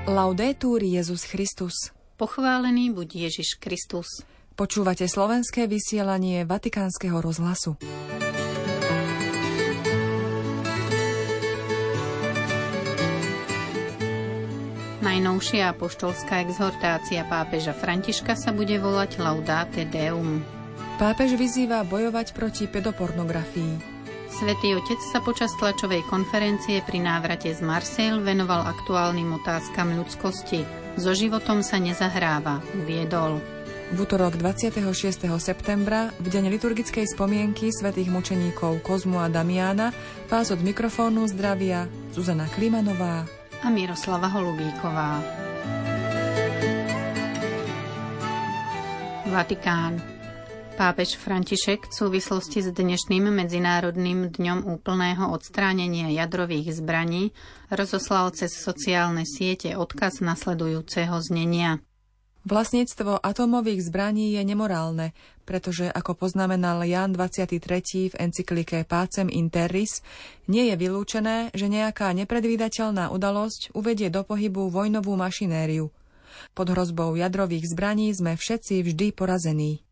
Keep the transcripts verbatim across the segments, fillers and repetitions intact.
Laudetur Jesus Christus. Pochválený buď Ježiš Kristus. Počúvate slovenské vysielanie Vatikánskeho rozhlasu. Najnovšia apoštolská exhortácia pápeža Františka sa bude volať Laudate Deum. Pápež vyzýva bojovať proti pedopornografii. Svätý Otec sa počas tlačovej konferencie pri návrate z Marseille venoval aktuálnym otázkam ľudskosti. So životom sa nezahráva, uviedol. V utorok dvadsiateho šiesteho septembra, v deň liturgickej spomienky svätých mučeníkov Kozmu a Damiána, vás od mikrofónu zdravia Zuzana Klimanová a Miroslava Holubíková. Vatikán. Pápež František v súvislosti s dnešným Medzinárodným dňom úplného odstránenia jadrových zbraní rozoslal cez sociálne siete odkaz nasledujúceho znenia. Vlastníctvo atómových zbraní je nemorálne, pretože, ako poznamenal Ján dvadsiaty tretí v encyklike Pacem in Terris, nie je vylúčené, že nejaká nepredvídateľná udalosť uvedie do pohybu vojnovú mašinériu. Pod hrozbou jadrových zbraní sme všetci vždy porazení.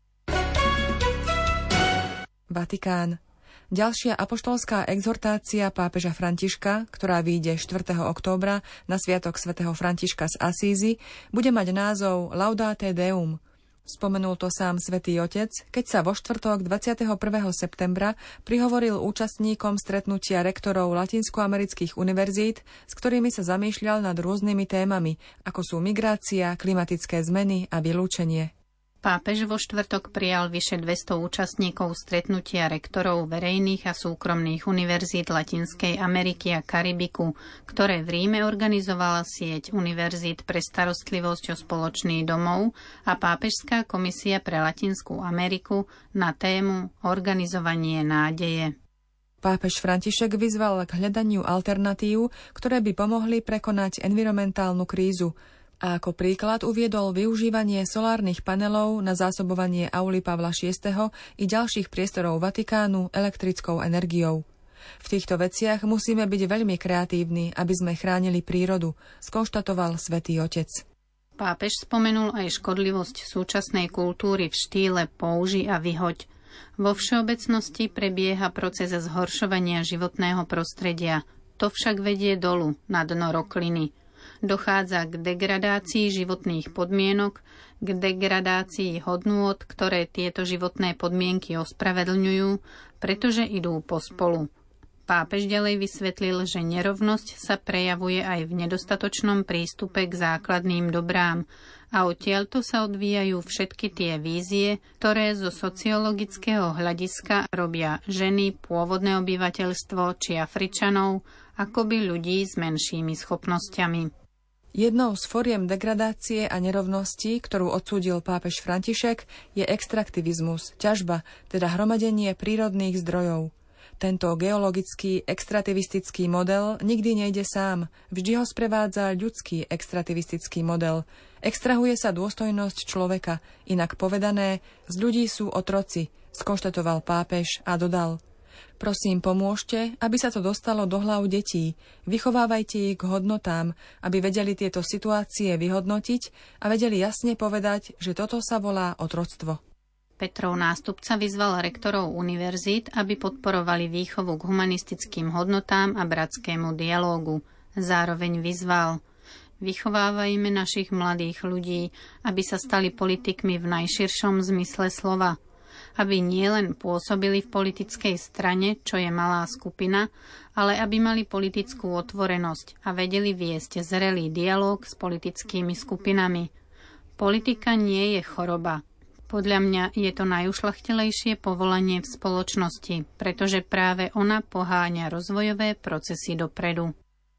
Vatikán. Ďalšia apoštolská exhortácia pápeža Františka, ktorá vyjde štvrtého októbra na sviatok svätého Františka z Asízy, bude mať názov Laudate Deum. Spomenul to sám svätý Otec, keď sa vo štvrtok dvadsiateho prvého septembra prihovoril účastníkom stretnutia rektorov latinskoamerických univerzít, s ktorými sa zamýšľal nad rôznymi témami, ako sú migrácia, klimatické zmeny a vylúčenie. Pápež vo štvrtok prijal vyše dvesto účastníkov stretnutia rektorov verejných a súkromných univerzít Latinskej Ameriky a Karibiku, ktoré v Ríme organizovala sieť univerzít pre starostlivosť o spoločný domov a Pápežská komisia pre Latinskú Ameriku na tému Organizovanie nádeje. Pápež František vyzval k hľadaniu alternatív, ktoré by pomohli prekonať environmentálnu krízu, a ako príklad uviedol využívanie solárnych panelov na zásobovanie auly Pavla šiesteho i ďalších priestorov Vatikánu elektrickou energiou. V týchto veciach musíme byť veľmi kreatívni, aby sme chránili prírodu, skonštatoval svätý Otec. Pápež spomenul aj škodlivosť súčasnej kultúry v štýle použi a vyhoď. Vo všeobecnosti prebieha proces zhoršovania životného prostredia. To však vedie dolu, na dno rokliny. Dochádza k degradácii životných podmienok, k degradácii hodnôt, ktoré tieto životné podmienky ospravedlňujú, pretože idú pospolu. Pápež ďalej vysvetlil, že nerovnosť sa prejavuje aj v nedostatočnom prístupe k základným dobrám a odtiaľto sa odvíjajú všetky tie vízie, ktoré zo sociologického hľadiska robia ženy, pôvodné obyvateľstvo či Afričanov, akoby ľudí s menšími schopnosťami. Jednou z foriem degradácie a nerovnosti, ktorú odsúdil pápež František, je extraktivizmus, ťažba, teda hromadenie prírodných zdrojov. Tento geologický extrativistický model nikdy nejde sám, vždy ho sprevádza ľudský extrativistický model. Extrahuje sa dôstojnosť človeka, inak povedané, z ľudí sú otroci, skonštatoval pápež a dodal: Prosím, pomôžte, aby sa to dostalo do hlav detí. Vychovávajte ich k hodnotám, aby vedeli tieto situácie vyhodnotiť a vedeli jasne povedať, že toto sa volá otroctvo. Petrov nástupca vyzval rektorov univerzít, aby podporovali výchovu k humanistickým hodnotám a bratskému dialógu. Zároveň vyzval: Vychovávajme našich mladých ľudí, aby sa stali politikmi v najširšom zmysle slova. Aby nielen pôsobili v politickej strane, čo je malá skupina, ale aby mali politickú otvorenosť a vedeli viesť zrelý dialóg s politickými skupinami. Politika nie je choroba. Podľa mňa je to najušľachtilejšie povolanie v spoločnosti, pretože práve ona poháňa rozvojové procesy dopredu.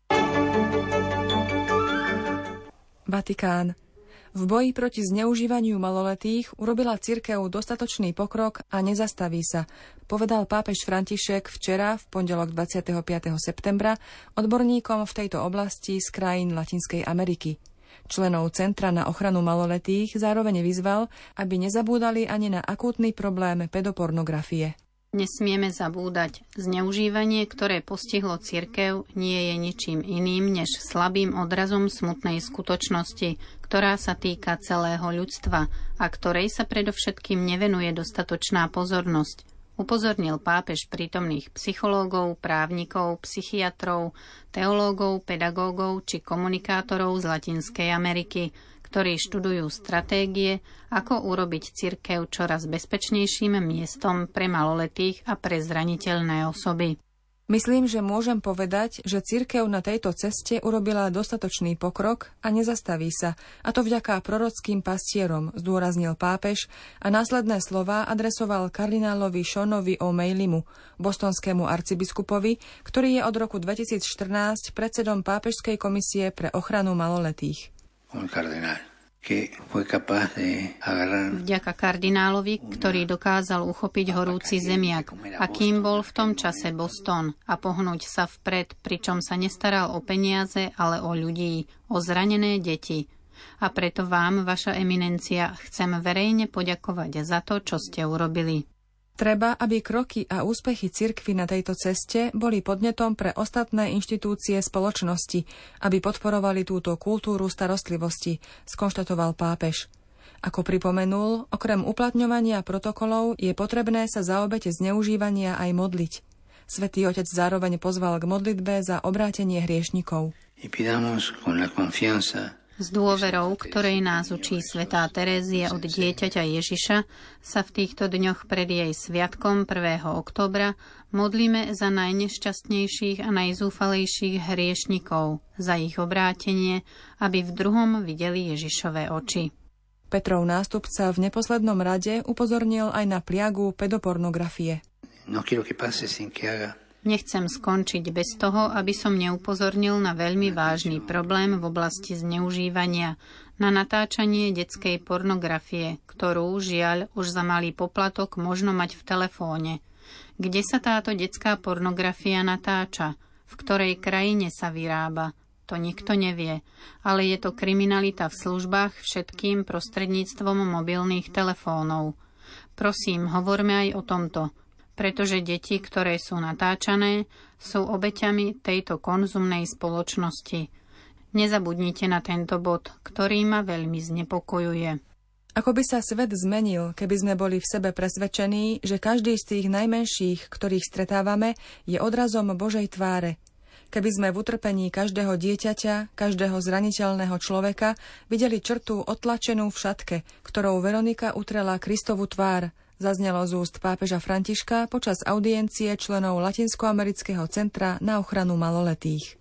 Vatikán. V boji proti zneužívaniu maloletých urobila cirkev dostatočný pokrok a nezastaví sa, povedal pápež František včera, v pondelok dvadsiateho piateho septembra, odborníkom v tejto oblasti z krajín Latinskej Ameriky. Členov Centra na ochranu maloletých zároveň vyzval, aby nezabúdali ani na akútny problém pedopornografie. Nesmieme zabúdať, zneužívanie, ktoré postihlo cirkev, nie je ničím iným než slabým odrazom smutnej skutočnosti, ktorá sa týka celého ľudstva a ktorej sa predovšetkým nevenuje dostatočná pozornosť. Upozornil pápež prítomných psychológov, právnikov, psychiatrov, teológov, pedagógov či komunikátorov z Latinskej Ameriky, ktorí študujú stratégie, ako urobiť cirkev čoraz bezpečnejším miestom pre maloletých a pre zraniteľné osoby. Myslím, že môžem povedať, že cirkev na tejto ceste urobila dostatočný pokrok a nezastaví sa, a to vďaka prorockým pastierom, zdôraznil pápež a následné slová adresoval kardinálovi Seanovi O'Malleymu, bostonskému arcibiskupovi, ktorý je od roku dvetisícštrnásť predsedom Pápežskej komisie pre ochranu maloletých. Vďaka kardinálovi, ktorý dokázal uchopiť horúci zemiak, akým bol v tom čase Boston, a pohnúť sa vpred, pričom sa nestaral o peniaze, ale o ľudí, o zranené deti. A preto vám, vaša eminencia, chcem verejne poďakovať za to, čo ste urobili. Treba, aby kroky a úspechy cirkvi na tejto ceste boli podnetom pre ostatné inštitúcie spoločnosti, aby podporovali túto kultúru starostlivosti, skonštatoval pápež. Ako pripomenul, okrem uplatňovania protokolov je potrebné sa za obete zneužívania aj modliť. Svätý Otec zároveň pozval k modlitbe za obrátenie hriešnikov. S dôverou, ktorej nás učí svätá Terézia od dieťaťa Ježiša, sa v týchto dňoch pred jej sviatkom prvého októbra modlíme za najnešťastnejších a najzúfalejších hriešnikov, za ich obrátenie, aby v druhom videli Ježišove oči. Petrov nástupca v neposlednom rade upozornil aj na pliagu pedopornografie. No quiero que pase sin que haga. Nechcem skončiť bez toho, aby som neupozornil na veľmi vážny problém v oblasti zneužívania, na natáčanie detskej pornografie, ktorú, žiaľ, už za malý poplatok možno mať v telefóne. Kde sa táto detská pornografia natáča? V ktorej krajine sa vyrába? To nikto nevie, ale je to kriminalita v službách všetkým prostredníctvom mobilných telefónov. Prosím, hovorme aj o tomto, pretože deti, ktoré sú natáčané, sú obeťami tejto konzumnej spoločnosti. Nezabudnite na tento bod, ktorý ma veľmi znepokojuje. Ako by sa svet zmenil, keby sme boli v sebe presvedčení, že každý z tých najmenších, ktorých stretávame, je odrazom Božej tváre. Keby sme v utrpení každého dieťaťa, každého zraniteľného človeka videli črtu otlačenú v šatke, ktorou Veronika utrela Kristovu tvár, zaznelo z úst pápeža Františka počas audiencie členov Latinskoamerického centra na ochranu maloletých.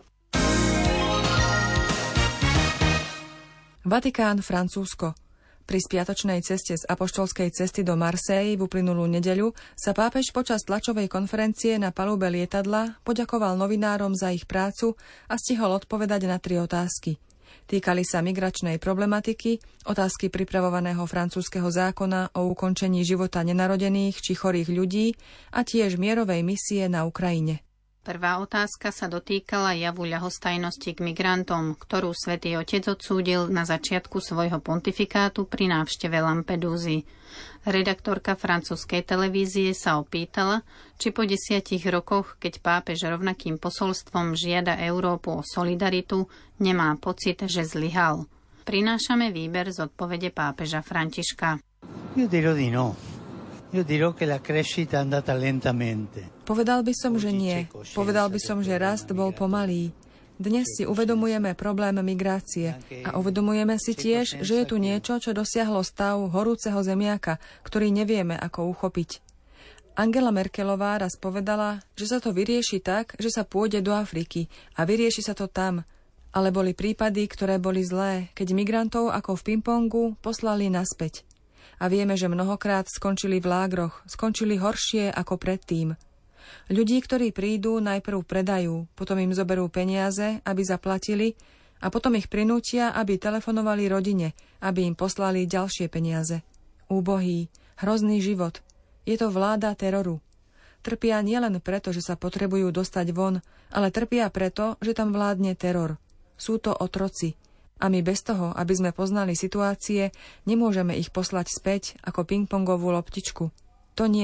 Vatikán, Francúzsko. Pri spiatočnej ceste z apoštolskej cesty do Marseille v uplynulú nedeľu sa pápež počas tlačovej konferencie na palube lietadla poďakoval novinárom za ich prácu a stihol odpovedať na tri otázky. Týkali sa migračnej problematiky, otázky pripravovaného francúzskeho zákona o ukončení života nenarodených či chorých ľudí a tiež mierovej misie na Ukrajine. Prvá otázka sa dotýkala javu ľahostajnosti k migrantom, ktorú Svätý Otec odsúdil na začiatku svojho pontifikátu pri návšteve Lampedúzy. Redaktorka francúzskej televízie sa opýtala, či po desiatich rokoch, keď pápež rovnakým posolstvom žiada Európu o solidaritu, nemá pocit, že zlyhal. Prinášame výber z odpovede pápeža Františka. Io dirò di no. Io dirò che la crescita è andata lentamente. Povedal by som, že nie. Povedal by som, že rast bol pomalý. Dnes si uvedomujeme problém migrácie a uvedomujeme si tiež, že je tu niečo, čo dosiahlo stav horúceho zemiaka, ktorý nevieme, ako uchopiť. Angela Merkelová raz povedala, že sa to vyrieši tak, že sa pôjde do Afriky a vyrieši sa to tam. Ale boli prípady, ktoré boli zlé, keď migrantov ako v pingpongu poslali naspäť. A vieme, že mnohokrát skončili v lágroch, skončili horšie ako predtým. Ľudí, ktorí prídu, najprv predajú, potom im zoberú peniaze, aby zaplatili, a potom ich prinútia, aby telefonovali rodine, aby im poslali ďalšie peniaze. Úbohý, hrozný život. Je to vláda teroru. Trpia nielen preto, že sa potrebujú dostať von, ale trpia preto, že tam vládne teror. Sú to otroci. A my bez toho, aby sme poznali situácie, nemôžeme ich poslať späť ako pingpongovú loptičku. To nie.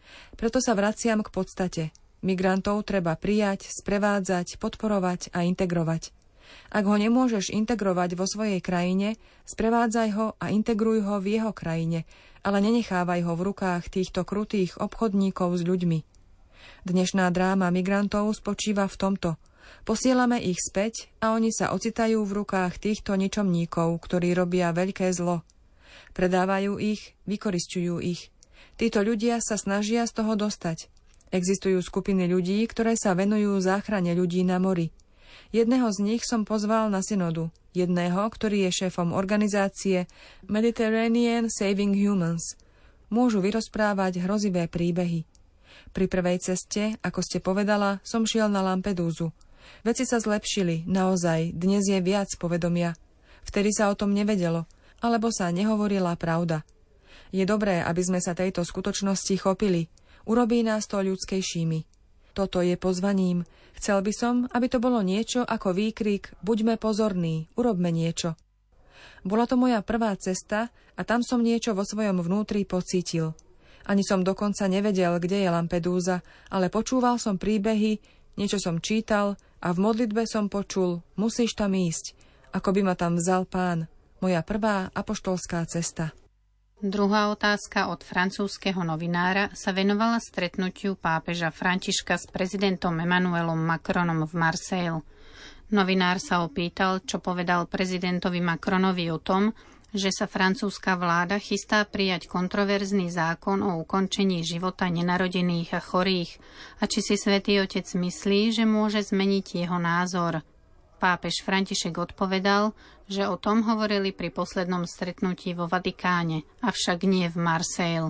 Preto sa vraciam k podstate. Migrantov treba prijať, sprevádzať, podporovať a integrovať. Ak ho nemôžeš integrovať vo svojej krajine, sprevádzaj ho a integruj ho v jeho krajine, ale nenechávaj ho v rukách týchto krutých obchodníkov s ľuďmi. Dnešná dráma migrantov spočíva v tomto. Posielame ich späť a oni sa ocitajú v rukách týchto ničomníkov, ktorí robia veľké zlo. Predávajú ich, vykorisťujú ich. Títo ľudia sa snažia z toho dostať. Existujú skupiny ľudí, ktoré sa venujú záchrane ľudí na mori. Jedného z nich som pozval na synodu. Jedného, ktorý je šéfom organizácie Mediterranean Saving Humans. Môžu vyrozprávať hrozivé príbehy. Pri prvej ceste, ako ste povedala, som šiel na Lampedúzu. Veci sa zlepšili, naozaj, dnes je viac povedomia. Vtedy sa o tom nevedelo, alebo sa nehovorila pravda. Je dobré, aby sme sa tejto skutočnosti chopili. Urobí nás to ľudskejšími. Toto je pozvaním. Chcel by som, aby to bolo niečo ako výkrik buďme pozorní, urobme niečo. Bola to moja prvá cesta a tam som niečo vo svojom vnútri pocítil. Ani som dokonca nevedel, kde je Lampedúza, ale počúval som príbehy, niečo som čítal a v modlitbe som počul, musíš tam ísť, ako by ma tam vzal Pán. Moja prvá apoštolská cesta. Druhá otázka od francúzskeho novinára sa venovala stretnutiu pápeža Františka s prezidentom Emmanuelom Macronom v Marseille. Novinár sa opýtal, čo povedal prezidentovi Macronovi o tom, že sa francúzska vláda chystá prijať kontroverzný zákon o ukončení života nenarodených a chorých a či si Svätý Otec myslí, že môže zmeniť jeho názor. Pápež František odpovedal, že o tom hovorili pri poslednom stretnutí vo Vatikáne, avšak nie v Marseille.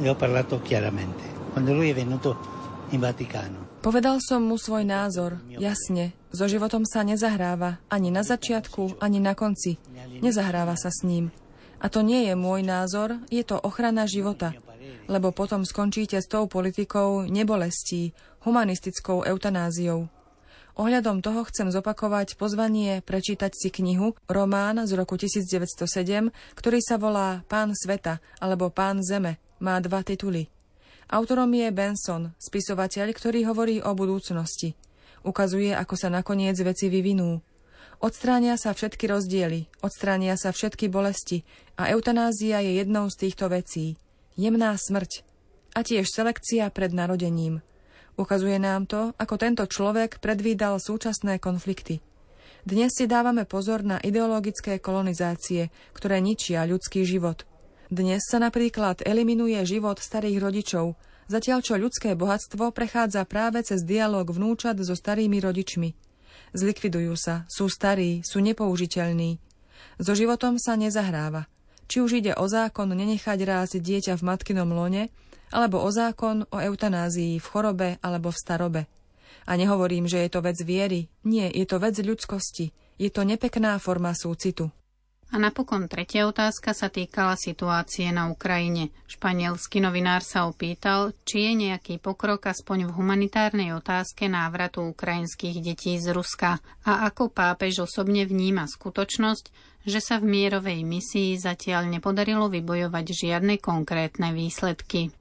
Povedal som mu svoj názor, jasne, so životom sa nezahráva, ani na začiatku, ani na konci. Nezahráva sa s ním. A to nie je môj názor, je to ochrana života, lebo potom skončíte s tou politikou nebolestí, humanistickou eutanáziou. Ohľadom toho chcem zopakovať pozvanie prečítať si knihu, román z roku devätnásťstosedem, ktorý sa volá Pán sveta alebo Pán zeme. Má dva tituly. Autorom je Benson, spisovateľ, ktorý hovorí o budúcnosti. Ukazuje, ako sa nakoniec veci vyvinú. Odstránia sa všetky rozdiely, odstránia sa všetky bolesti a eutanázia je jednou z týchto vecí. Jemná smrť a tiež selekcia pred narodením. Ukazuje nám to, ako tento človek predvídal súčasné konflikty. Dnes si dávame pozor na ideologické kolonizácie, ktoré ničia ľudský život. Dnes sa napríklad eliminuje život starých rodičov, zatiaľ čo ľudské bohatstvo prechádza práve cez dialóg vnúčat so starými rodičmi. Zlikvidujú sa, sú starí, sú nepoužiteľní. So životom sa nezahráva. Či už ide o zákon nenechať rásť dieťa v matkinom lone, alebo o zákon o eutanázii v chorobe alebo v starobe. A nehovorím, že je to vec viery. Nie, je to vec ľudskosti. Je to nepekná forma súcitu. A napokon tretia otázka sa týkala situácie na Ukrajine. Španielský novinár sa opýtal, či je nejaký pokrok aspoň v humanitárnej otázke návratu ukrajinských detí z Ruska a ako pápež osobne vníma skutočnosť, že sa v mierovej misii zatiaľ nepodarilo vybojovať žiadne konkrétne výsledky.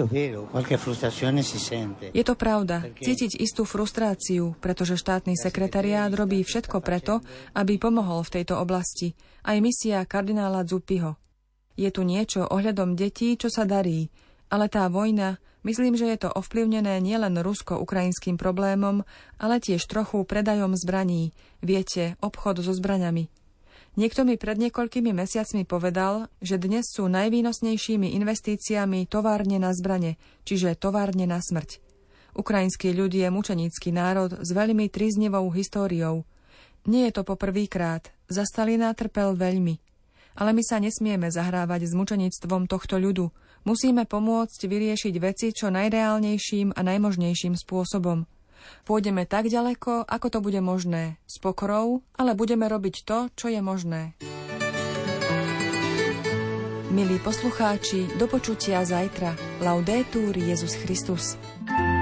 Je to pravda, cítiť istú frustráciu, pretože štátny sekretariát robí všetko preto, aby pomohol v tejto oblasti, aj misia kardinála Zuppiho. Je tu niečo ohľadom detí, čo sa darí, ale tá vojna, myslím, že je to ovplyvnené nielen rusko-ukrajinským problémom, ale tiež trochu predajom zbraní, viete, obchod so zbraňami. Niekto mi pred niekoľkými mesiacmi povedal, že dnes sú najvýnosnejšími investíciami továrne na zbrane, čiže továrne na smrť. Ukrajinský ľud je mučenícky národ s veľmi tríznivou históriou. Nie je to poprvýkrát, za Stalina trpel veľmi. Ale my sa nesmieme zahrávať s mučeníctvom tohto ľudu. Musíme pomôcť vyriešiť veci čo najreálnejším a najmožnejším spôsobom. Pôjdeme tak ďaleko, ako to bude možné. S pokorou, ale budeme robiť to, čo je možné. Milí poslucháči, do počutia zajtra. Laudetur Jesus Christus.